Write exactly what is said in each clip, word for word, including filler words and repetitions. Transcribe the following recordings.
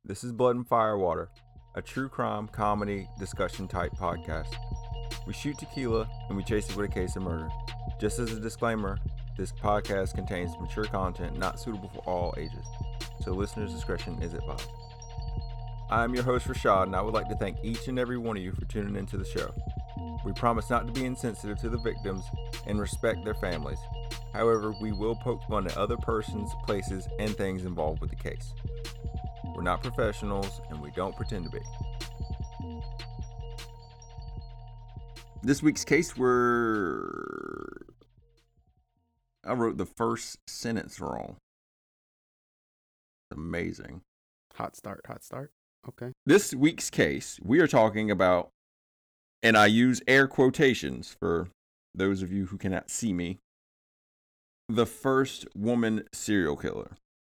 This is Blood and Firewater, a true crime comedy discussion type podcast. We shoot tequila and we chase it with a case of murder. Just as a disclaimer, this podcast contains mature content not suitable for all ages, so listeners' discretion is advised. I am your host Rashad, and I would like to thank each and every one of you for tuning into the show. We promise not to be insensitive to the victims and respect their families. However, we will poke fun at other persons, places, and things involved with the case. We're not professionals, and we don't pretend to be. This week's case, we're... I wrote the first sentence wrong. Amazing. Hot start, hot start. Okay. This week's case, we are talking about, and I use air quotations for those of you who cannot see me, the first woman serial killer.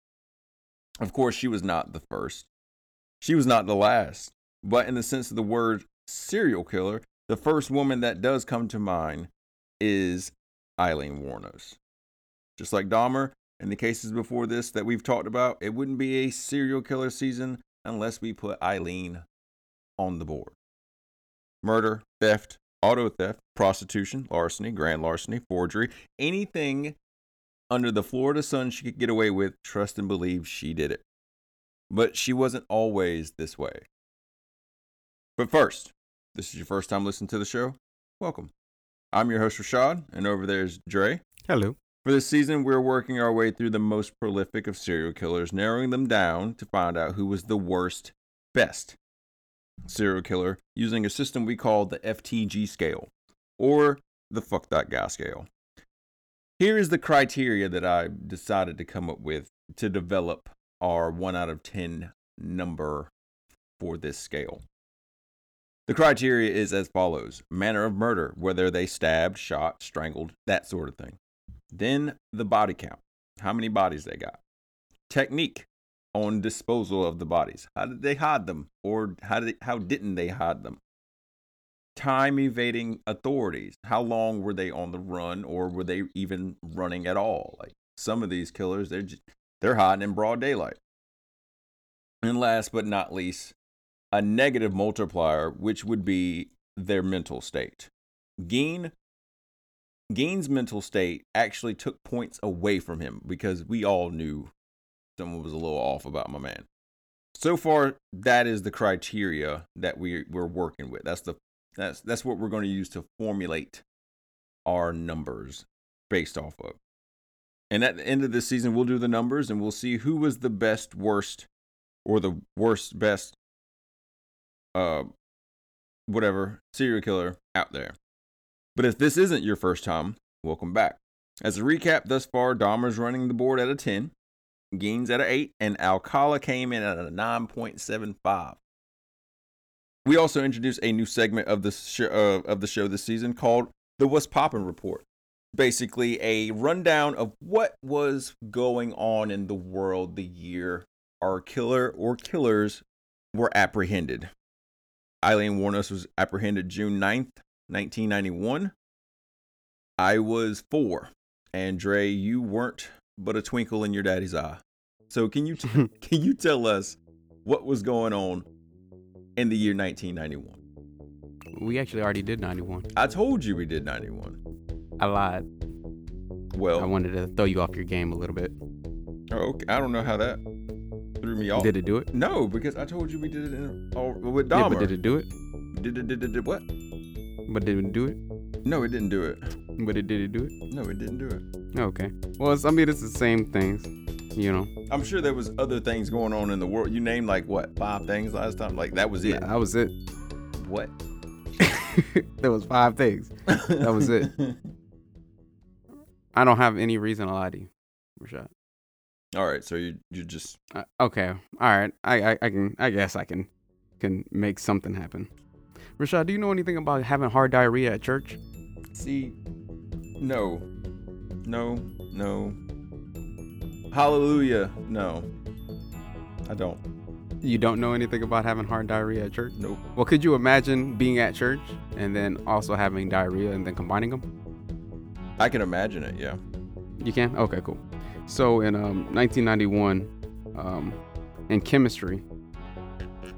Of course, she was not the first. She was not the last. But in the sense of the word serial killer, the first woman that does come to mind is Aileen Wuornos. Just like Dahmer and the cases before this that we've talked about, it wouldn't be a serial killer season unless we put Aileen on the board. Murder, theft, auto theft, prostitution, larceny, grand larceny, forgery, anything under the Florida sun she could get away with, trust and believe she did it. But she wasn't always this way. But first, this is your first time listening to the show, welcome. I'm your host Rashad, and over there's Dre. Hello. For this season, we're working our way through the most prolific of serial killers, narrowing them down to find out who was the worst, best serial killer using a system we call the F T G scale, or the Fuck That Guy scale. Here is the criteria that I decided to come up with to develop our one out of ten number for this scale. The criteria is as follows: manner of murder, whether they stabbed, shot, strangled, that sort of thing. Then the body count, how many bodies they got. Technique on disposal of the bodies. How did they hide them, or how did they, how didn't they hide them? Time evading authorities. How long were they on the run, or were they even running at all? Like some of these killers, they're just, they're hiding in broad daylight. And last but not least, a negative multiplier, which would be their mental state. Gein, Gein's mental state actually took points away from him because we all knew someone was a little off about my man. So far, that is the criteria that we, we're working with. That's the That's that's what we're going to use to formulate our numbers based off of. And at the end of this season, we'll do the numbers and we'll see who was the best, worst, or the worst, best, uh, whatever, serial killer out there. But if this isn't your first time, welcome back. As a recap, thus far, Dahmer's running the board at a ten, Gein's at an eight, and Alcala came in at a nine point seven five. We also introduced a new segment of the show, uh, of the show this season called the What's Poppin' Report. Basically, a rundown of what was going on in the world the year our killer or killers were apprehended. Aileen Wuornos was apprehended June ninth, nineteen ninety-one. I was four, and Dre, you weren't but a twinkle in your daddy's eye. So can you t- can you tell us what was going on in the year nineteen ninety-one? We actually already did ninety-one. I told you we did ninety-one. I lied. Well, I wanted to throw you off your game a little bit. Oh, okay. I don't know how that threw me off. Did it do it? No, because I told you we did it in, oh, with Yeah, Dahmer. but did it do it? Did it, did it, did what? But did it do it? No, it didn't do it. But it did it do it? No, it didn't do it. Okay. Well, it's, I mean, it's the same things, you know. I'm sure there was other things going on in the world. You named like what, five things last time? Like that was it. Yeah, that was it. What? There was five things. That was it. I don't have any reason to lie to you, Rashad. All right, so you you just Uh, okay. All right. I, I I can I guess I can can make something happen. Rashad, do you know anything about having hard diarrhea at church? see. No, no, no. Hallelujah. No, I don't. You don't know anything about having hard diarrhea at church? Nope. Well, could you imagine being at church and then also having diarrhea and then combining them? I can imagine it. Yeah. You can? Okay, cool. So in um, nineteen ninety-one, um, in chemistry,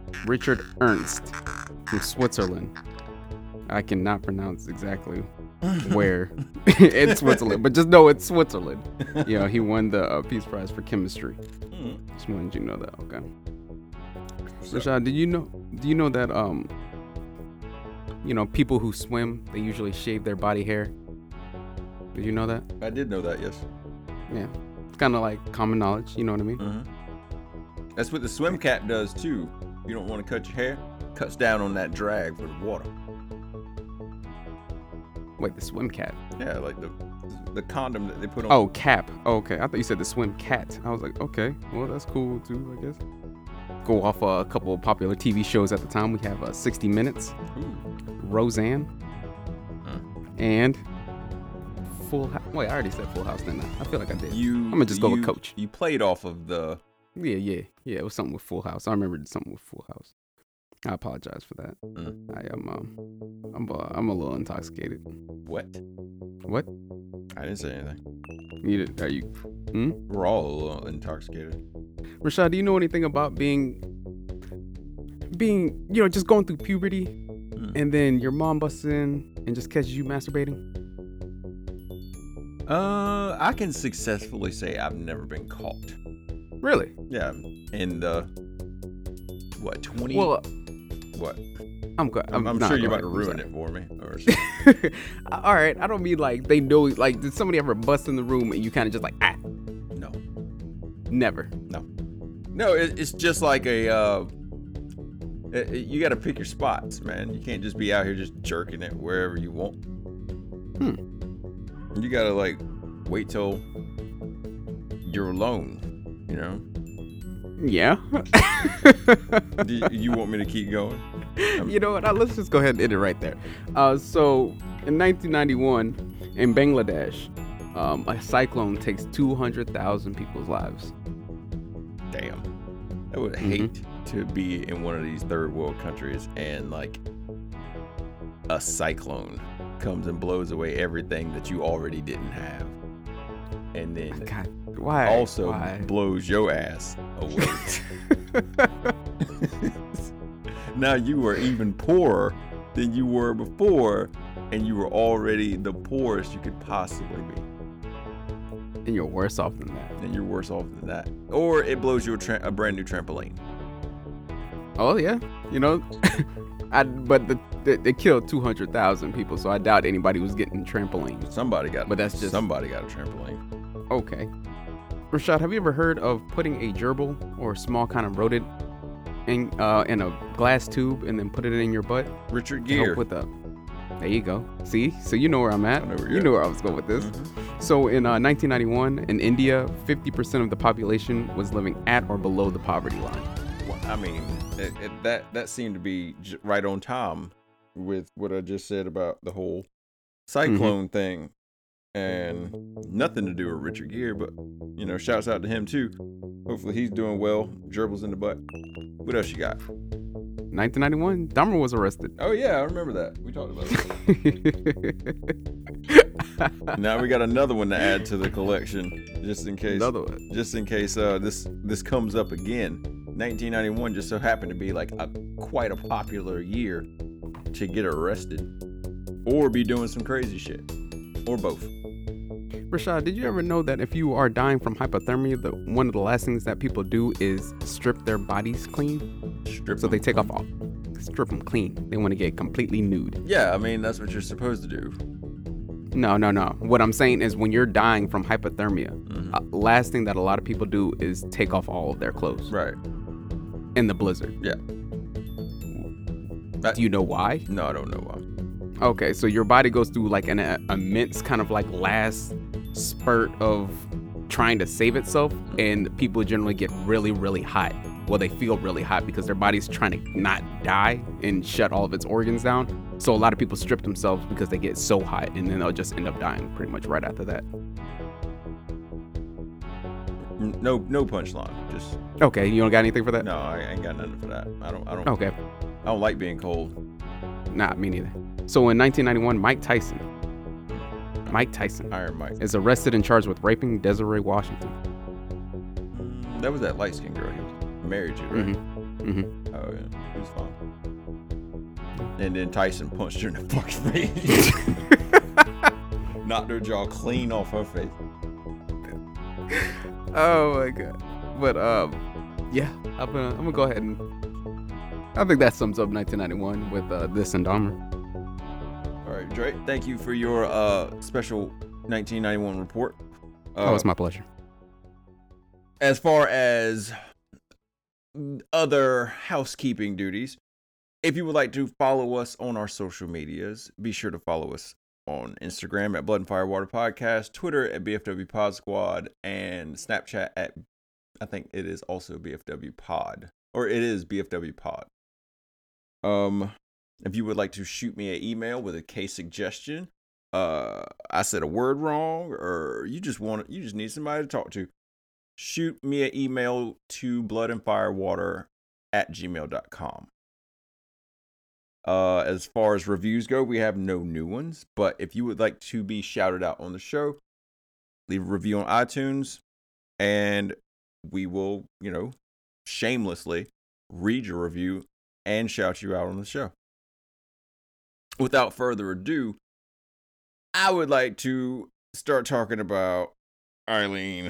Richard Ernst from Switzerland. I cannot pronounce exactly where in Switzerland, but just know it's Switzerland. You know, he won the uh, Peace Prize for chemistry. Mm. Just wanted you to know that. Okay. Rashad, did you know? Do you know that um, you know, people who swim, they usually shave their body hair? Did you know that? I did know that, yes. Yeah, it's kind of like common knowledge. You know what I mean? Mm-hmm. That's what the swim cap does too. You don't want to cut your hair, cuts down on that drag for the water. Wait, the swim cat? Yeah, like the the condom that they put on. Oh, cap. Oh, okay, I thought you said the swim cat. I was like, okay, well that's cool too, I guess. Go off uh, a couple of popular T V shows at the time. We have uh, sixty minutes, Ooh. Roseanne, Huh. and Full House. Wait, I already said Full House, didn't I? I feel like I did. You. I'm gonna just go you, with Coach. You played off of the. Yeah, yeah, yeah. It was something with Full House. I remembered something with Full House. I apologize for that. Mm. I am, um, I'm, uh, I'm a little intoxicated. What? What? I didn't say anything. You did, are you? Hmm? We're all a little intoxicated. Rashad, do you know anything about being, being, you know, just going through puberty, Mm. and then your mom busts in and just catches you masturbating? Uh, I can successfully say I've never been caught. Really? Yeah, in the what twenty? Well, what? I'm good. I'm, I'm nah, sure go you're ahead. about to I'm ruin sorry. it for me. Or something. All right, I don't mean like they know. Like, did somebody ever bust in the room and you kind of just like, ah, No, never. no, no. It, it's just like a. Uh, it, it- you got to pick your spots, man. You can't just be out here just jerking it wherever you want. Hmm. You gotta like wait till you're alone. You know. Yeah. Do you, you want me to keep going? You know what? Uh, let's just go ahead and end it right there. Uh, so, in nineteen ninety-one, in Bangladesh, um, a cyclone takes two hundred thousand people's lives. Damn. I would Mhm. hate to be in one of these third world countries and like a cyclone comes and blows away everything that you already didn't have. And then God, why? also Why? blows your ass away. Now you are even poorer than you were before, and you were already the poorest you could possibly be. And you're worse off than that. And you're worse off than that. Or it blows you a, tra- a brand new trampoline. Oh yeah, you know, I but the, the, they killed two hundred thousand people, so I doubt anybody was getting trampolines. Somebody got, But that's just- somebody got a trampoline. Okay. Rashad, have you ever heard of putting a gerbil or a small kind of rodent in uh, in a glass tube and then put it in your butt? Richard to help Gere. with the. There you go. See, so you know where I'm at. I know where you you're knew where I was going with this. Mhm. So in uh, nineteen ninety-one, in India, fifty percent of the population was living at or below the poverty line. Well, I mean, it, it, that that seemed to be j- right on time with what I just said about the whole cyclone thing, and nothing to do with Richard Gere, but you know, shouts out to him too. Hopefully he's doing well. Gerbils in the butt. What else you got? nineteen ninety-one, Dahmer was arrested. Oh yeah, I remember that. We talked about it. Now we got another one to add to the collection, just in case. Another one. Just in case uh, this this comes up again. nineteen ninety-one just so happened to be like a quite a popular year to get arrested or be doing some crazy shit, or both. Rashad, did you ever know that if you are dying from hypothermia, the one of the last things that people do is strip their bodies clean? Strip So they them. take off all, strip them clean. They want to get completely nude. Yeah, I mean that's what you're supposed to do. No, no, no. What I'm saying is when you're dying from hypothermia, Mhm. uh, last thing that a lot of people do is take off all of their clothes Right. in the blizzard. Yeah. Do you know why? No, I don't know why. Okay, so your body goes through like an uh, immense kind of like last spurt of trying to save itself, and people generally get really, really hot. Well, they feel really hot because their body's trying to not die and shut all of its organs down. So a lot of people strip themselves because they get so hot, and then they'll just end up dying pretty much right after that. N- No, no punchline. Just Okay, you don't got anything for that? no. I ain't got nothing for that. I don't. I don't. Okay, I don't like being cold. nah, me neither. So in nineteen ninety-one, Mike Tyson, Mike Tyson Iron Mike. is arrested and charged with raping Desiree Washington. Mm, That was that light skinned girl. He was married to, right? Mm-hmm. Mm-hmm. Oh yeah, he was fine. And then Tyson punched her in the fucking face. Knocked her jaw clean off her face. Oh my god. But um, yeah, I'm gonna I'm gonna go ahead and I think that sums up nineteen ninety-one with uh, this and Dahmer. All right, Drake. Thank you for your uh special nineteen ninety-one report. Uh, Oh, it's my pleasure. As far as other housekeeping duties, if you would like to follow us on our social medias, be sure to follow us on Instagram at Blood and Fire Water Podcast, Twitter at B F W Pod Squad, and Snapchat at, I think it is also B F W Pod, or it is B F W Pod. Um, if you would like to shoot me an email with a case suggestion, uh, I said a word wrong, or you just want you just need somebody to talk to, shoot me an email to bloodandfirewater at gmail dot com. Uh, as far as reviews go, we have no new ones, but if you would like to be shouted out on the show, leave a review on iTunes, and we will, you know, shamelessly read your review and shout you out on the show. Without further ado, I would like to start talking about Eileen.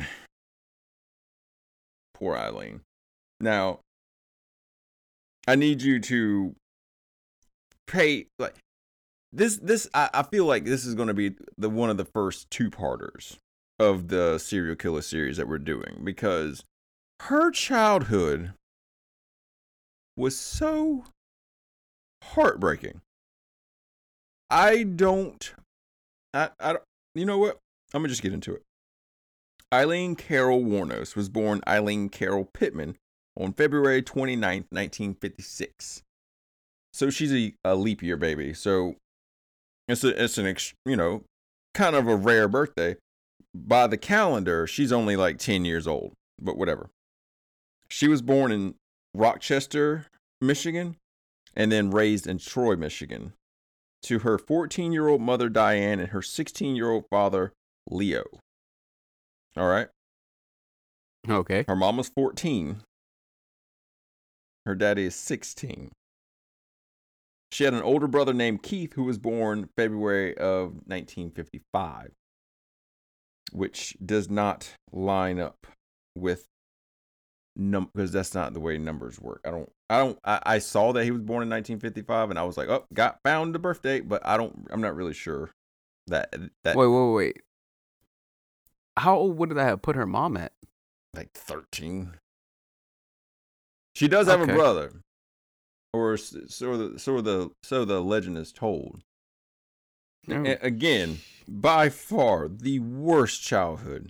Poor Eileen. Now, I need you to pay like this this I, I feel like this is going to be the one of the first two-parters of the serial killer series that we're doing, because her childhood was so heartbreaking. I don't I I don't you know what? I'm going to just get into it. Eileen Carol Wuornos was born Eileen Carol Pittman on February twenty-ninth, nineteen fifty-six. So she's a, a leap year baby. So it's a, it's an, ex, you know, kind of a rare birthday. By the calendar, she's only like ten years old, but whatever. She was born in Rochester, Michigan, and then raised in Troy, Michigan, to her fourteen-year-old mother, Diane, and her sixteen-year-old father, Leo. All right. Okay. Her mom was fourteen. Her daddy is sixteen. She had an older brother named Keith, who was born February of nineteen fifty-five, which does not line up with num because that's not the way numbers work. I don't, I don't, I, I saw that he was born in nineteen fifty-five, and I was like, oh, got found the birth date, but I don't, I'm not really sure that that. Wait, wait, wait. How old would that have put her mom at? Like thirteen. She does have Okay. a brother. Or so the so the so the legend is told. Oh. A- again, by far the worst childhood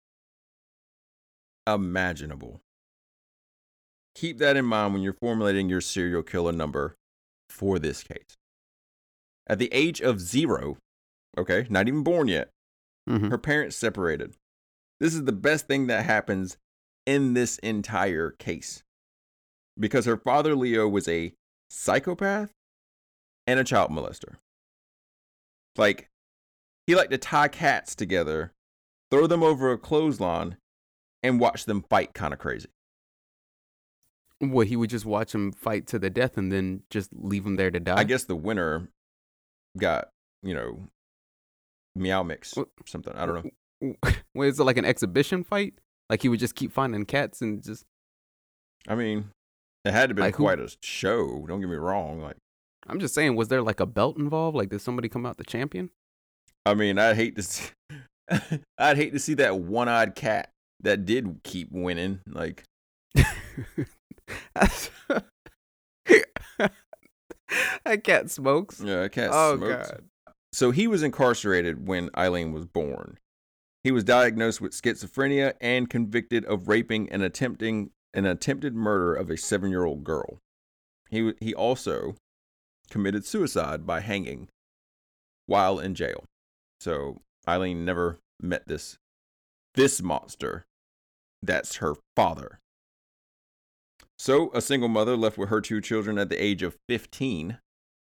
imaginable. Keep that in mind when you're formulating your serial killer number for this case. At the age of zero, okay, not even born yet, Mm-hmm. her parents separated. This is the best thing that happens in this entire case, because her father, Leo, was a psychopath and a child molester. Like, he liked to tie cats together, throw them over a clothesline, and watch them fight kind of crazy. Well, he would just watch them fight to the death and then just leave them there to die? I guess the winner got, you know, meow mix or something. I don't know. Wait, is it like an exhibition fight? Like he would just keep finding cats and just... I mean, it had to be Like who- quite a show. Don't get me wrong. Like, I'm just saying, was there like a belt involved? Like, did somebody come out the champion? I mean, I'd hate to see, I'd hate to see that one-eyed cat that did keep winning. Like, That cat smokes. yeah, a cat Oh, smokes. God. So he was incarcerated when Eileen was born. He was diagnosed with schizophrenia and convicted of raping and attempting an attempted murder of a seven-year-old girl. He he also committed suicide by hanging while in jail. So Eileen never met this this monster. That's her father. So a single mother left with her two children at the age of fifteen.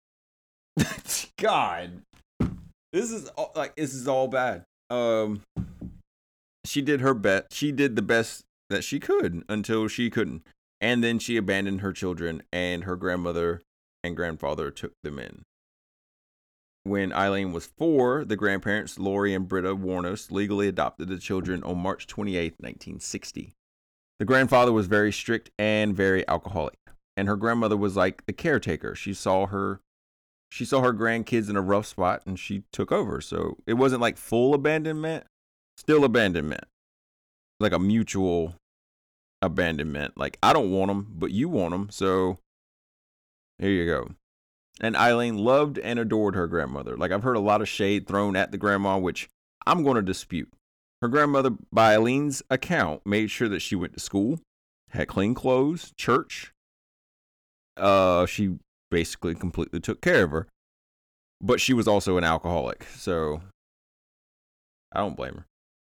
God, this is all, like this is all bad. Um, she did her best. She did the best that she could until she couldn't. And then she abandoned her children, and her grandmother and grandfather took them in. When Eileen was four, the grandparents, Lori and Britta Warnos, legally adopted the children on March twenty-eighth, nineteen sixty. The grandfather was very strict and very alcoholic, and her grandmother was like the caretaker. She saw her she saw her grandkids in a rough spot, and she took over. So it wasn't like full abandonment, still abandonment, like a mutual abandonment. Like, I don't want them, but you want them, so here you go. And Eileen loved and adored her grandmother. Like, I've heard a lot of shade thrown at the grandma, which I'm going to dispute. Her grandmother, by Eileen's account, made sure that she went to school, had clean clothes, church. Uh, she basically completely took care of her. But she was also an alcoholic, so I don't blame her.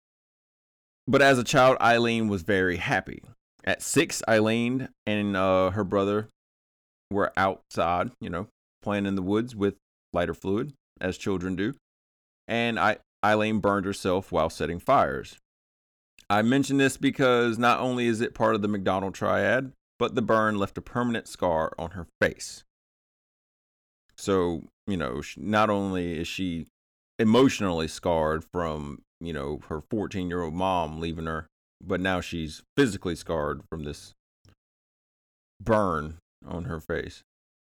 But as a child, Eileen was very happy. At six, Eileen and uh, her brother were outside, you know, playing in the woods with lighter fluid, as children do. And I, Eileen burned herself while setting fires. I mention this because not only is it part of the McDonald triad, but the burn left a permanent scar on her face. So, you know, not only is she emotionally scarred from, you know, her fourteen-year-old mom leaving her, but now she's physically scarred from this burn on her face.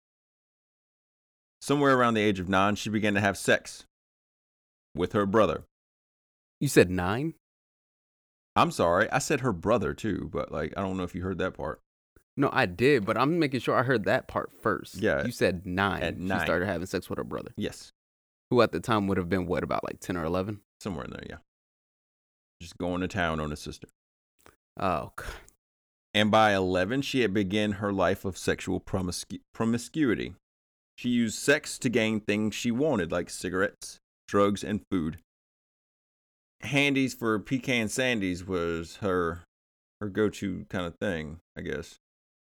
Somewhere around the age of nine, she began to have sex with her brother. You said nine? I'm sorry, I said her brother too, but like, I don't know if you heard that part. No, I did, but I'm making sure I heard that part first. Yeah. You said nine. At nine. She started having sex with her brother. Yes. Who at the time would have been, what, about like ten or eleven? Somewhere in there, yeah. Just going to town on his sister. Oh, God. And by eleven, she had begun her life of sexual promiscu- promiscuity. She used sex to gain things she wanted, like cigarettes, drugs, and food. Handies for pecan sandies was her her go-to kind of thing, I guess.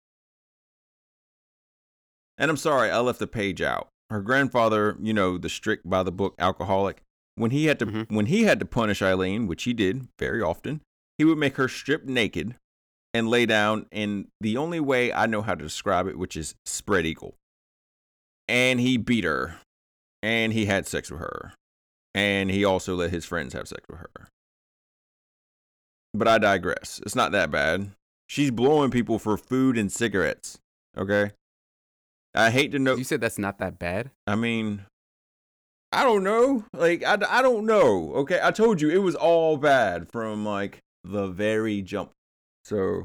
And I'm sorry, I left the page out. Her grandfather, you know, the strict by the book alcoholic, when he had to mm-hmm. when he had to punish Eileen, which he did very often, he would make her strip naked and lay down in the only way I know how to describe it, which is spread eagle. And he beat her, and he had sex with her, and he also let his friends have sex with her. But I digress. It's not that bad. She's blowing people for food and cigarettes, okay? I hate to know. You said that's not that bad? I mean, I don't know. Like, I, I don't know, okay? I told you, it was all bad from, like, the very jump. So,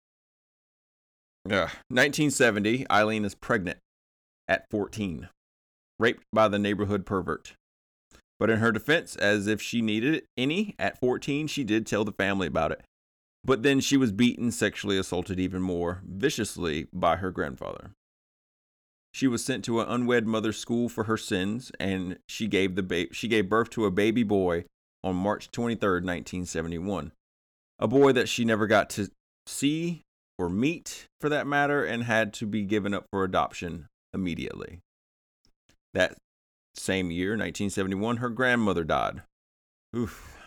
yeah. nineteen seventy, Eileen is pregnant at fourteen, raped by the neighborhood pervert. But in her defense, as if she needed any, at fourteen, she did tell the family about it. But then she was beaten, sexually assaulted even more viciously by her grandfather. She was sent to an unwed mother's school for her sins, and she gave the ba- she gave birth to a baby boy on March twenty-third, nineteen seventy-one. A boy that she never got to see or meet, for that matter, and had to be given up for adoption immediately. That same year, nineteen seventy-one, her grandmother died. Oof.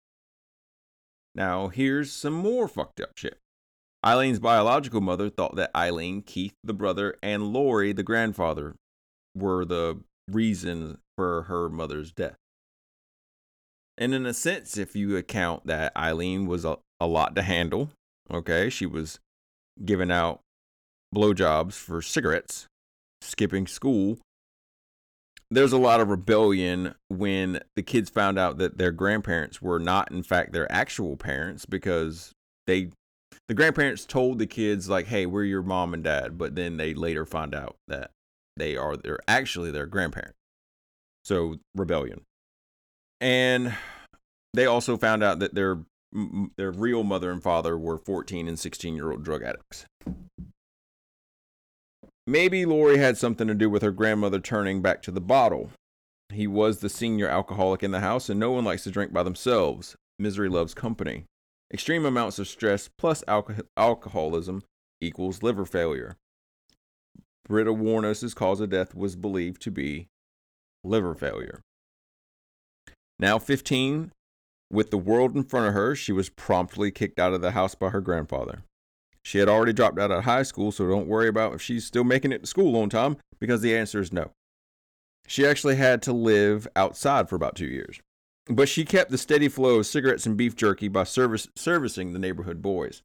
Now, here's some more fucked up shit. Eileen's biological mother thought that Eileen, Keith, the brother, and Lori, the grandfather, were the reason for her mother's death. And in a sense, if you account that Eileen was a, a lot to handle, okay, she was giving out blowjobs for cigarettes, skipping school. There's a lot of rebellion when the kids found out that their grandparents were not, in fact, their actual parents, because they, the grandparents told the kids, like, hey, we're your mom and dad, but then they later find out that they are their actually their grandparents. So, rebellion. And they also found out that their their real mother and father were fourteen and sixteen year old drug addicts. Maybe Lori had something to do with her grandmother turning back to the bottle. He was the senior alcoholic in the house, and no one likes to drink by themselves. Misery loves company. Extreme amounts of stress plus alco- alcoholism equals liver failure. Britta Warnos' cause of death was believed to be liver failure. Now fifteen, with the world in front of her, she was promptly kicked out of the house by her grandfather. she had already dropped out of high school, so don't worry about if she's still making it to school on time, because the answer is no. She actually had to live outside for about two years. But she kept the steady flow of cigarettes and beef jerky by service, servicing the neighborhood boys.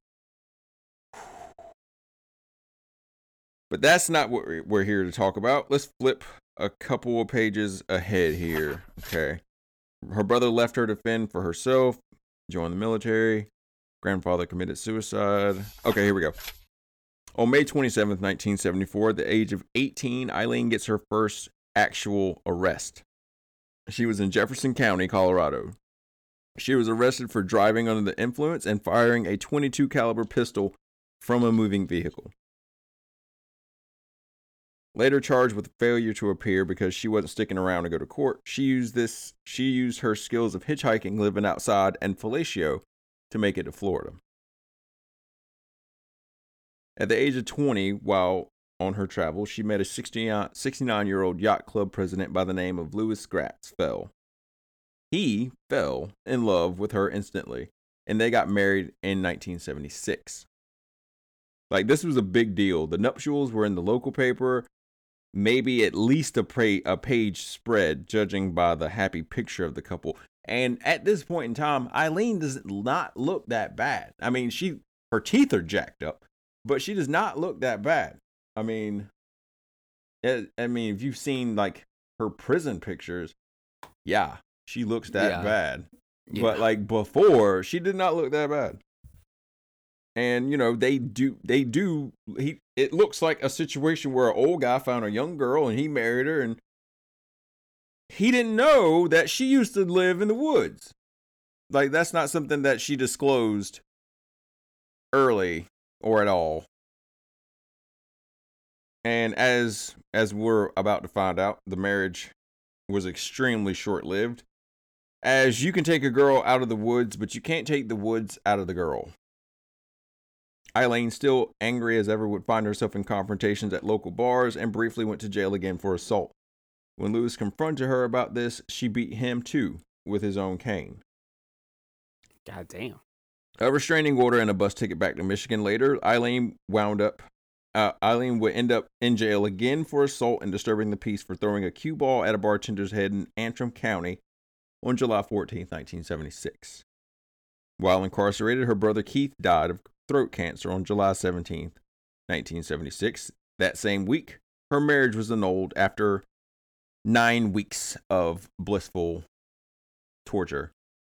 But that's not what we're here to talk about. Let's flip a couple of pages ahead here. Okay. Her brother left her to fend for herself, joined the military. Grandfather committed suicide. Okay, here we go. On May twenty-seventh, nineteen seventy-four, at the age of eighteen, Eileen gets her first actual arrest. She was in Jefferson County, Colorado. She was arrested for driving under the influence and firing a twenty-two caliber pistol from a moving vehicle. Later charged with failure to appear because she wasn't sticking around to go to court, she used this. She used her skills of hitchhiking, living outside, and fellatio to make it to Florida. At the age of twenty, while on her travels, she met a sixty-nine-year-old yacht club president by the name of Louis Gratz Fell. He fell in love with her instantly, and they got married in nineteen seventy-six. Like, this was a big deal. The nuptials were in the local paper, maybe at least a, pra- a page spread, judging by the happy picture of the couple. And at this point in time, Eileen does not look that bad. I mean, she her teeth are jacked up, but she does not look that bad. I mean, it, I mean, if you've seen like her prison pictures, yeah, she looks that Yeah. bad. Yeah. But like before, she did not look that bad. And you know, they do, they do. He, it looks like a situation where an old guy found a young girl and he married her, and he didn't know that she used to live in the woods. Like, that's not something that she disclosed early or at all. And as as we're about to find out, the marriage was extremely short-lived. As you can take a girl out of the woods, but you can't take the woods out of the girl. Eileen, still angry as ever, would find herself in confrontations at local bars and briefly went to jail again for assault. When Louis confronted her about this, she beat him too with his own cane. God damn. A restraining order and a bus ticket back to Michigan later, Eileen wound up. Uh, Eileen would end up in jail again for assault and disturbing the peace for throwing a cue ball at a bartender's head in Antrim County on July fourteenth, nineteen seventy-six. While incarcerated, her brother Keith died of throat cancer on July seventeenth, nineteen seventy-six. That same week, her marriage was annulled after nine weeks of blissful torture.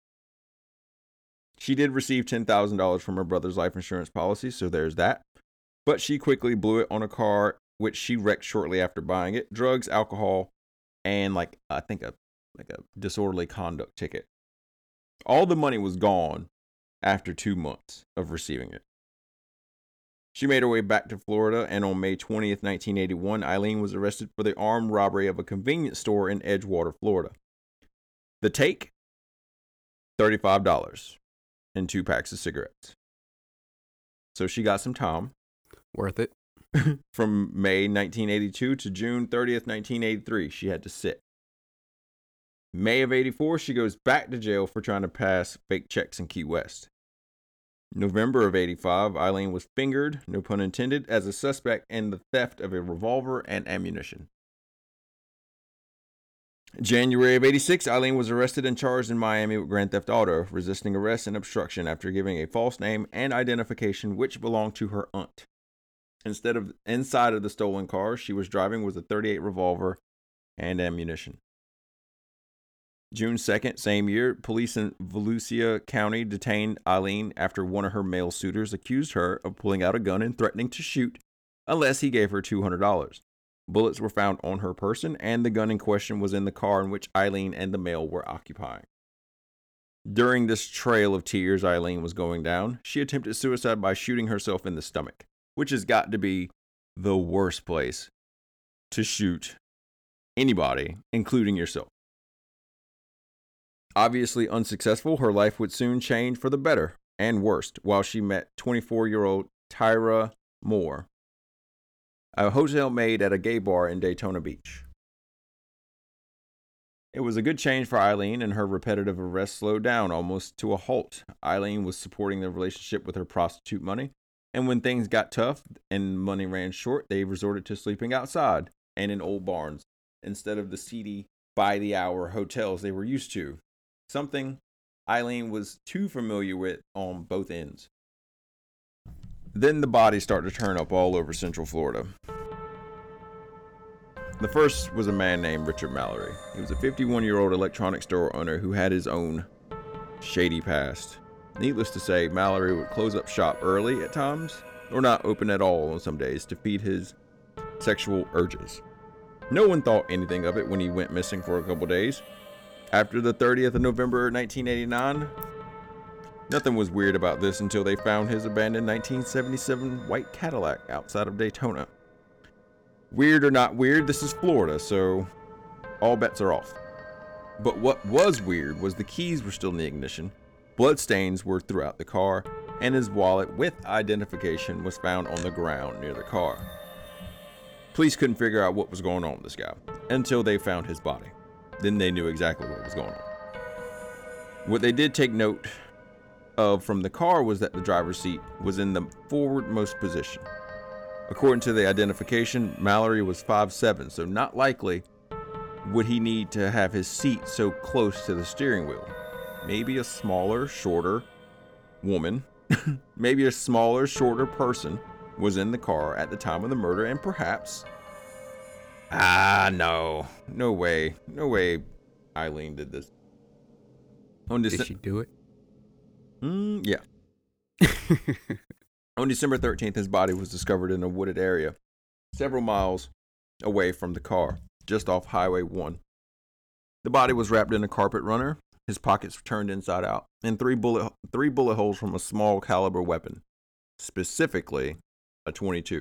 She did receive ten thousand dollars from her brother's life insurance policy, so there's that. But she quickly blew it on a car, which she wrecked shortly after buying it. Drugs, alcohol, and like I think a like a disorderly conduct ticket. All the money was gone after two months of receiving it. She made her way back to Florida, and on May twentieth, nineteen eighty-one, Eileen was arrested for the armed robbery of a convenience store in Edgewater, Florida. The take? thirty-five dollars and two packs of cigarettes. So she got some time. Worth it. From May nineteen eighty-two to June thirtieth, nineteen eighty-three, she had to sit. May of eighty-four, she goes back to jail for trying to pass fake checks in Key West. November of eighty-five, Eileen was fingered, no pun intended, as a suspect in the theft of a revolver and ammunition. January of eighty-six, Eileen was arrested and charged in Miami with grand theft auto, resisting arrest and obstruction after giving a false name and identification which belonged to her aunt. Instead of inside of the stolen car she was driving was a thirty-eight revolver and ammunition. June second, same year, police in Volusia County detained Eileen after one of her male suitors accused her of pulling out a gun and threatening to shoot unless he gave her two hundred dollars. Bullets were found on her person, and the gun in question was in the car in which Eileen and the male were occupying. During this trail of tears Eileen was going down, she attempted suicide by shooting herself in the stomach, which has got to be the worst place to shoot anybody, including yourself. Obviously unsuccessful, her life would soon change for the better and worst while she met twenty-four-year-old Tyra Moore, a hotel maid at a gay bar in Daytona Beach. It was a good change for Eileen, and her repetitive arrests slowed down almost to a halt. Eileen was supporting the relationship with her prostitute money And when things got tough and money ran short, they resorted to sleeping outside and in old barns instead of the seedy, by-the-hour hotels they were used to. Something Eileen was too familiar with on both ends. Then the bodies started to turn up all over Central Florida. The first was a man named Richard Mallory. He was a fifty-one-year-old electronics store owner who had his own shady past. Needless to say, Mallory would close up shop early at times, or not open at all on some days to feed his sexual urges. No one thought anything of it when he went missing for a couple days. After the thirtieth of November nineteen eighty-nine, nothing was weird about this until they found his abandoned nineteen seventy-seven white Cadillac outside of Daytona. Weird or not weird, this is Florida, so all bets are off. But what was weird was the keys were still in the ignition, bloodstains were throughout the car, and his wallet with identification was found on the ground near the car. Police couldn't figure out what was going on with this guy until they found his body. Then they knew exactly what was going on. What they did take note of from the car was that the driver's seat was in the forwardmost position. According to the identification, Mallory was five seven, so not likely would he need to have his seat so close to the steering wheel. Maybe a smaller, shorter woman, maybe a smaller, shorter person was in the car at the time of the murder, and perhaps... Ah, no. No way. No way Eileen did this. On Did Dece- she do it? Mm, yeah. On December thirteenth, his body was discovered in a wooded area, several miles away from the car, just off Highway one. The body was wrapped in a carpet runner, his pockets turned inside out, and three bullet three bullet holes from a small caliber weapon, specifically a twenty-two.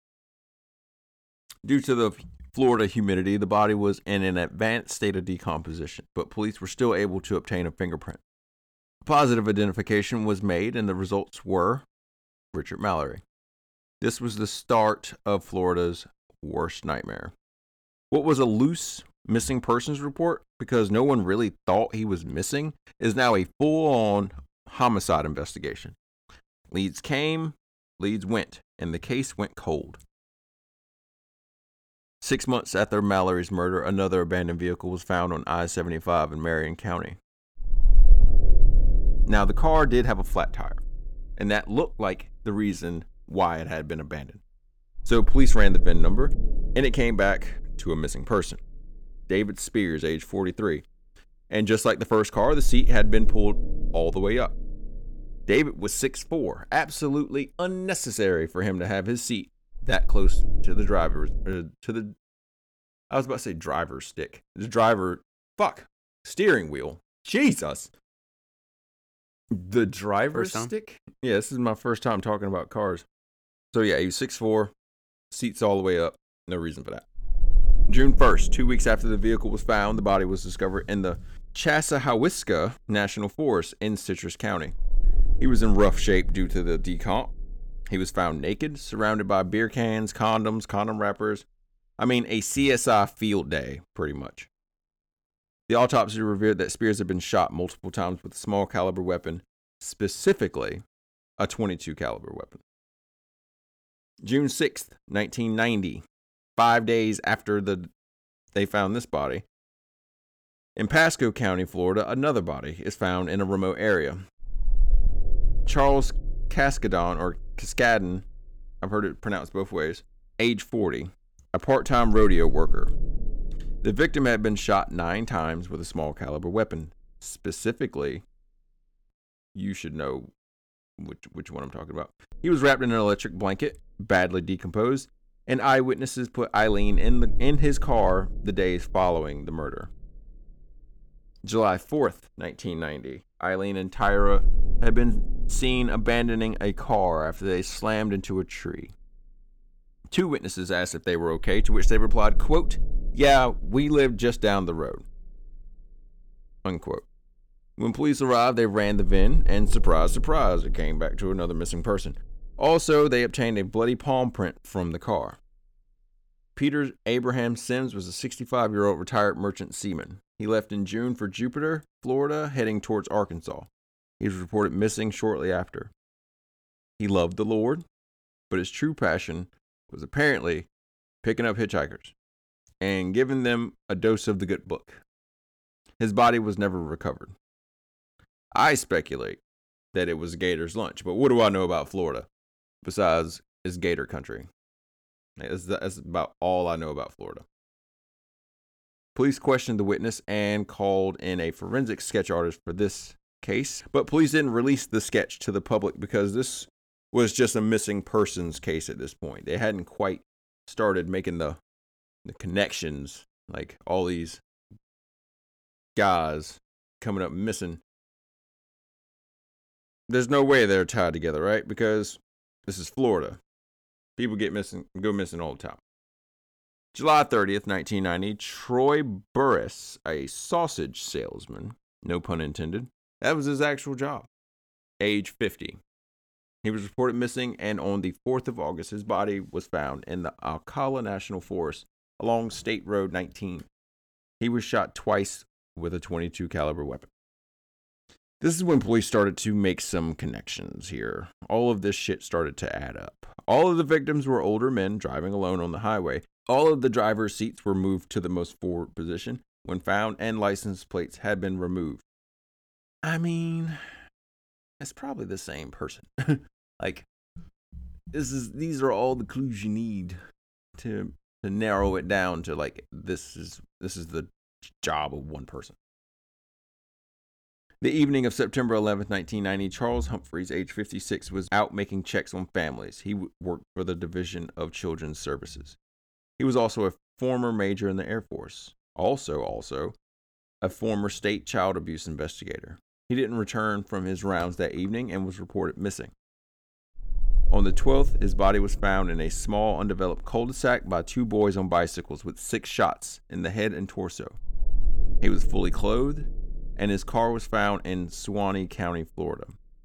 Due to the Florida humidity, the body was in an advanced state of decomposition, but police were still able to obtain a fingerprint. A positive identification was made, and the results were Richard Mallory. This was the start of Florida's worst nightmare. What was a loose missing persons report, because no one really thought he was missing, is now a full-on homicide investigation. Leads came, leads went, and the case went cold. Six months after Mallory's murder, another abandoned vehicle was found on I seventy-five in Marion County. Now, the car did have a flat tire, and that looked like the reason why it had been abandoned. So police ran the V I N number, and it came back to a missing person, David Spears, age forty-three. And just like the first car, the seat had been pulled all the way up. David was six foot four, absolutely unnecessary for him to have his seat that close to the driver's, uh, to the, I was about to say driver's stick. The driver, fuck, steering wheel. Jesus. The driver's stick? Yeah, this is my first time talking about cars. So yeah, he was six foot four, seats all the way up. No reason for that. June first, two weeks after the vehicle was found, the body was discovered in the Chassahowiska National Forest in Citrus County. He was in rough shape due to the decomp. He was found naked, surrounded by beer cans, condoms, condom wrappers. I mean, a C S I field day, pretty much. The autopsy revealed that Spears had been shot multiple times with a small caliber weapon, specifically a twenty-two caliber weapon. June sixth, nineteen ninety, five days after the they found this body, in Pasco County, Florida, another body is found in a remote area. Charles Cascadon, or Cascadon, I've heard it pronounced both ways, age forty, a part-time rodeo worker. The victim had been shot nine times with a small caliber weapon. Specifically, you should know which which one I'm talking about. He was wrapped in an electric blanket, badly decomposed, and eyewitnesses put Eileen in the in his car the days following the murder. July fourth, nineteen ninety, Eileen and Tyra had been seen abandoning a car after they slammed into a tree. Two witnesses asked if they were okay, to which they replied, quote, "Yeah, we live just down the road," unquote. When police arrived, they ran the V I N, and surprise, surprise, it came back to another missing person. Also, they obtained a bloody palm print from the car. Peter Abraham Sims was a sixty-five-year-old retired merchant seaman. He left in June for Jupiter, Florida, heading towards Arkansas. He was reported missing shortly after. He loved the Lord, but his true passion was apparently picking up hitchhikers and giving them a dose of the good book. His body was never recovered. I speculate that it was Gator's lunch, but what do I know about Florida besides it's Gator country? That's, that's about all I know about Florida. Police questioned the witness and called in a forensic sketch artist for this case, but police didn't release the sketch to the public because this was just a missing persons case at this point. They hadn't quite started making the the connections, like all these guys coming up missing. There's no way they're tied together, right? Because this is Florida. People get missing, go missing all the time. July thirtieth, nineteen ninety, Troy Burris, a sausage salesman, no pun intended, that was his actual job, age fifty. He was reported missing, and on the fourth of August, his body was found in the Ocala National Forest along State Road nineteen. He was shot twice with a twenty-two caliber weapon. This is when police started to make some connections here. All of this shit started to add up. All of the victims were older men driving alone on the highway. All of the driver's seats were moved to the most forward position when found, and license plates had been removed. I mean, it's probably the same person. Like, this is these are all the clues you need to to narrow it down to, like, this is this is the job of one person. The evening of September eleventh, nineteen ninety, Charles Humphreys, age fifty-six, was out making checks on families. He worked for the Division of Children's Services. He was also a former major in the Air Force. Also, also, a former state child abuse investigator. He didn't return from his rounds that evening and was reported missing. On the twelfth, his body was found in a small, undeveloped cul-de-sac by two boys on bicycles with six shots in the head and torso. He was fully clothed, and his car was found in Suwannee County, Florida.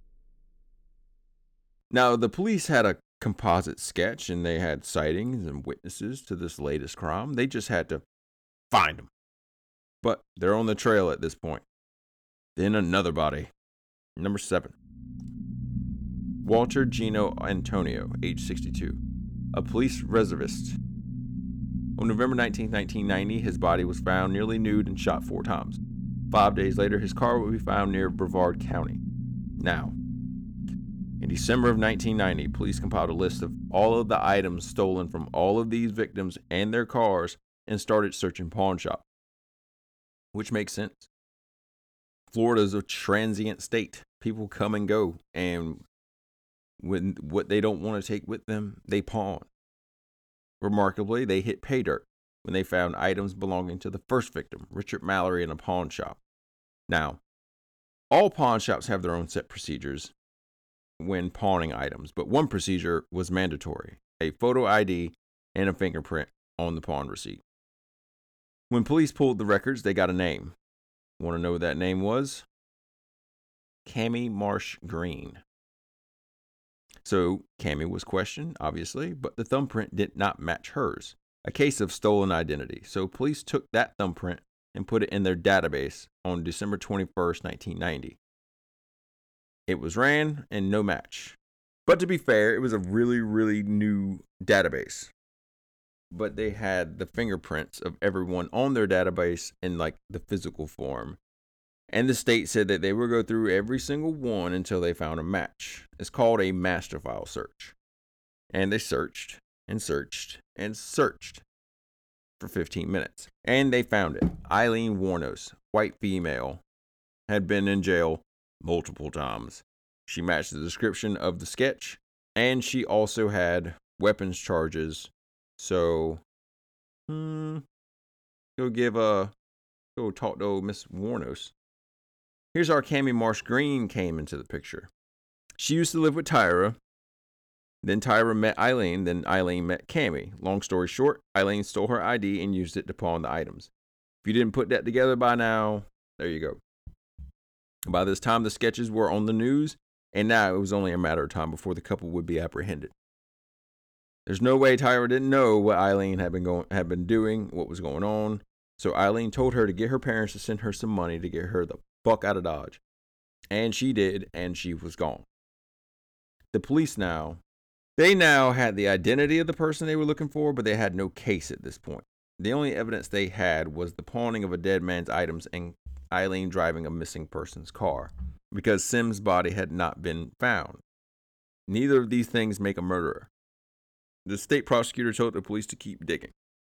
Now, the police had a composite sketch, and they had sightings and witnesses to this latest crime. They just had to find them. But they're on the trail at this point. Then another body. Number seven. Walter Gino Antonio, age sixty-two, a police reservist. On November nineteenth, nineteen ninety, his body was found nearly nude and shot four times. Five days later, his car would be found near Brevard County. Now, in December of nineteen ninety, police compiled a list of all of the items stolen from all of these victims and their cars and started searching pawn shops. Which makes sense. Florida is a transient state. People come and go, and when what they don't want to take with them, they pawn. Remarkably, they hit pay dirt when they found items belonging to the first victim, Richard Mallory, in a pawn shop. Now, all pawn shops have their own set procedures when pawning items, but one procedure was mandatory: a photo I D and a fingerprint on the pawn receipt. When police pulled the records, they got a name. Want to know what that name was? Cammie Marsh Green. So Cammie was questioned, obviously, but the thumbprint did not match hers. A case of stolen identity. So police took that thumbprint and put it in their database on December twenty-first, nineteen ninety. It was ran and no match. But to be fair, it was a really, really new database. But they had the fingerprints of everyone on their database in, like, the physical form. And the state said that they would go through every single one until they found a match. It's called a master file search. And they searched and searched and searched for fifteen minutes. And they found it. Eileen Wuornos, white female, had been in jail multiple times. She matched the description of the sketch, and she also had weapons charges. So, hmm, go give a, go talk to Miss Wuornos. Here's how Cammie Marsh Green came into the picture. She used to live with Tyra. Then Tyra met Eileen. Then Eileen met Cammie. Long story short, Eileen stole her I D and used it to pawn the items. If you didn't put that together by now, there you go. By this time, the sketches were on the news, and now it was only a matter of time before the couple would be apprehended. There's no way Tyra didn't know what Eileen had been going, had been doing, what was going on. So Eileen told her to get her parents to send her some money to get her the fuck out of Dodge. And she did, and she was gone. The police now They now had the identity of the person they were looking for, but they had no case at this point. The only evidence they had was the pawning of a dead man's items and Eileen driving a missing person's car, because Sims' body had not been found. Neither of these things make a murderer. The state prosecutor told the police to keep digging.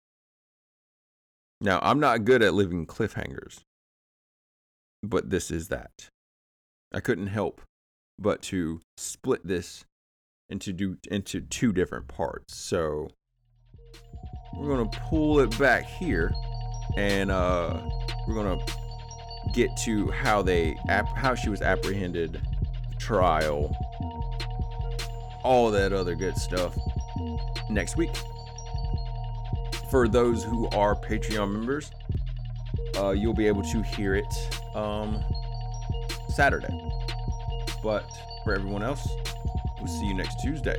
Now, I'm not good at leaving cliffhangers, but this is that. I couldn't help but to split this into do into two different parts. So we're gonna pull it back here, and uh, we're gonna get to how they how she was apprehended, trial, all that other good stuff next week. For those who are Patreon members, uh, you'll be able to hear it um, Saturday. But for everyone else, we'll see you next Tuesday.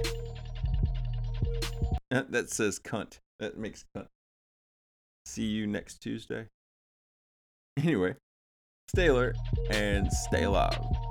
That says cunt. That makes cunt. See you next Tuesday. Anyway, stay alert and stay alive.